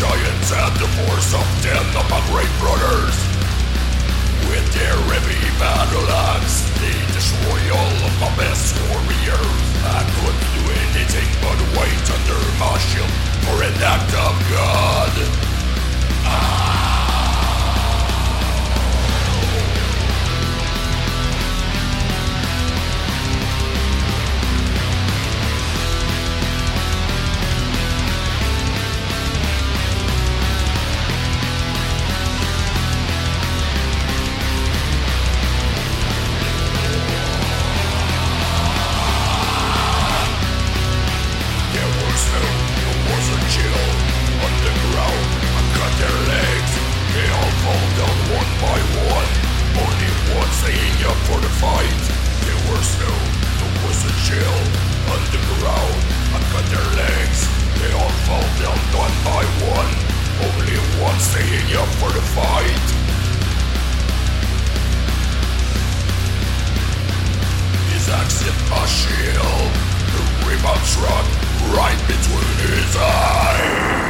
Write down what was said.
giants and the force of death of my great brothers. With their heavy battle axe, they destroy all of my best warriors. I couldn't do anything but wait under my shield for an act of God. Staying up for the fight. His axe hit my shield, the rebound struck right between his eyes.